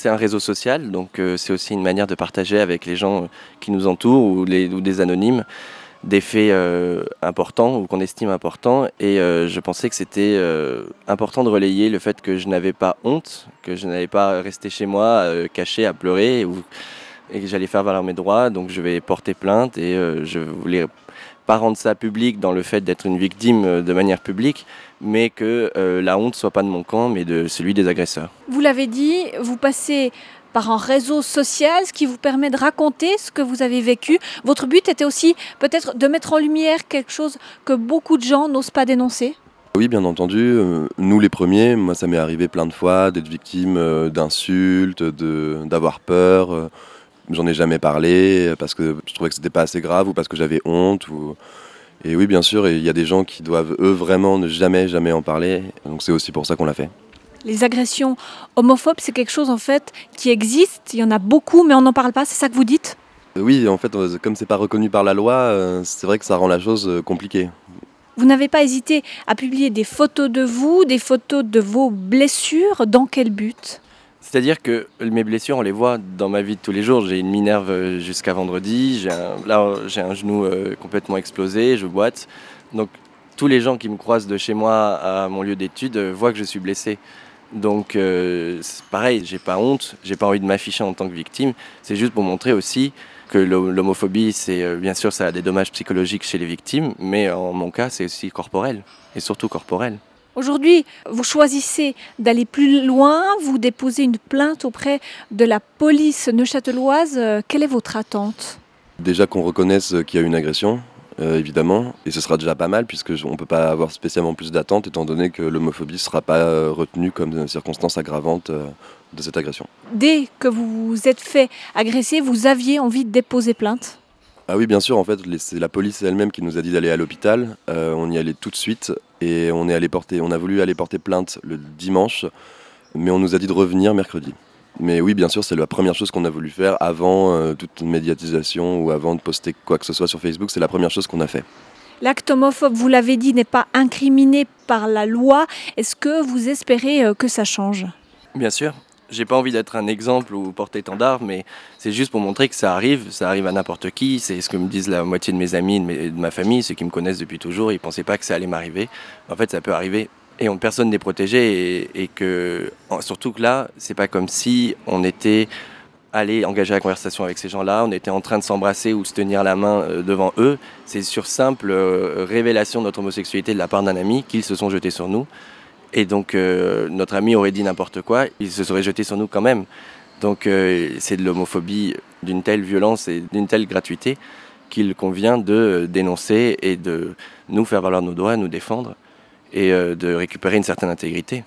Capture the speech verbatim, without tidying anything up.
c'est un réseau social, donc euh, c'est aussi une manière de partager avec les gens qui nous entourent ou, les, ou des anonymes des faits euh, importants ou qu'on estime importants. Et euh, je pensais que c'était euh, important de relayer le fait que je n'avais pas honte, que je n'allais pas rester chez moi euh, caché à pleurer ou, et que j'allais faire valoir mes droits. Donc je vais porter plainte et euh, je voulais pas rendre ça public dans le fait d'être une victime de manière publique, mais que euh, la honte soit pas de mon camp, mais de celui des agresseurs. Vous l'avez dit, vous passez par un réseau social, ce qui vous permet de raconter ce que vous avez vécu. Votre but était aussi peut-être de mettre en lumière quelque chose que beaucoup de gens n'osent pas dénoncer. Oui, bien entendu, euh, nous les premiers, moi ça m'est arrivé plein de fois d'être victime euh, d'insultes, de, d'avoir peur. Euh, j'en ai jamais parlé parce que je trouvais que c'était pas assez grave ou parce que j'avais honte. Ou... Et oui, bien sûr, il y a des gens qui doivent eux vraiment ne jamais, jamais en parler. Donc c'est aussi pour ça qu'on l'a fait. Les agressions homophobes, c'est quelque chose en fait qui existe, il y en a beaucoup, mais on n'en parle pas, c'est ça que vous dites ? Oui, en fait, comme c'est pas reconnu par la loi, euh, c'est vrai que ça rend la chose euh, compliquée. Vous n'avez pas hésité à publier des photos de vous, des photos de vos blessures, dans quel but ? C'est-à-dire que mes blessures, on les voit dans ma vie de tous les jours. J'ai une minerve jusqu'à vendredi, j'ai un, là j'ai un genou euh, complètement explosé, je boite. Donc tous les gens qui me croisent de chez moi à mon lieu d'études euh, voient que je suis blessé. Donc euh, c'est pareil, j'ai pas honte, j'ai pas envie de m'afficher en tant que victime. C'est juste pour montrer aussi que l'homophobie, c'est euh, bien sûr ça a des dommages psychologiques chez les victimes, mais en mon cas c'est aussi corporel, et surtout corporel. Aujourd'hui, vous choisissez d'aller plus loin, vous déposez une plainte auprès de la police neuchâteloise. Quelle est votre attente ? Déjà qu'on reconnaisse qu'il y a une agression, euh, évidemment, et ce sera déjà pas mal puisqu'on ne peut pas avoir spécialement plus d'attente étant donné que l'homophobie ne sera pas euh, retenue comme circonstance aggravante euh, de cette agression. Dès que vous vous êtes fait agresser, vous aviez envie de déposer plainte ? Ah oui, bien sûr, en fait, c'est la police elle-même qui nous a dit d'aller à l'hôpital. Euh, on y allait tout de suite et on, est allé porter, on a voulu aller porter plainte le dimanche, mais on nous a dit de revenir mercredi. Mais oui, bien sûr, c'est la première chose qu'on a voulu faire avant euh, toute médiatisation ou avant de poster quoi que ce soit sur Facebook. C'est la première chose qu'on a fait. L'acte homophobe, vous l'avez dit, n'est pas incriminé par la loi. Est-ce que vous espérez que ça change ? Bien sûr. J'ai pas envie d'être un exemple ou porte-étendard, mais c'est juste pour montrer que ça arrive, ça arrive à n'importe qui. C'est ce que me disent la moitié de mes amis, de, mes, de ma famille, ceux qui me connaissent depuis toujours. Ils pensaient pas que ça allait m'arriver. En fait, ça peut arriver et on, personne n'est protégé. Et, et que, surtout que là, c'est pas comme si on était allé engager la conversation avec ces gens-là, on était en train de s'embrasser ou de se tenir la main devant eux. C'est sur simple révélation de notre homosexualité de la part d'un ami qu'ils se sont jetés sur nous. Et donc euh, notre ami aurait dit n'importe quoi, il se serait jeté sur nous quand même. Donc euh, c'est de l'homophobie d'une telle violence et d'une telle gratuité qu'il convient de dénoncer et de nous faire valoir nos droits, nous défendre et euh, de récupérer une certaine intégrité.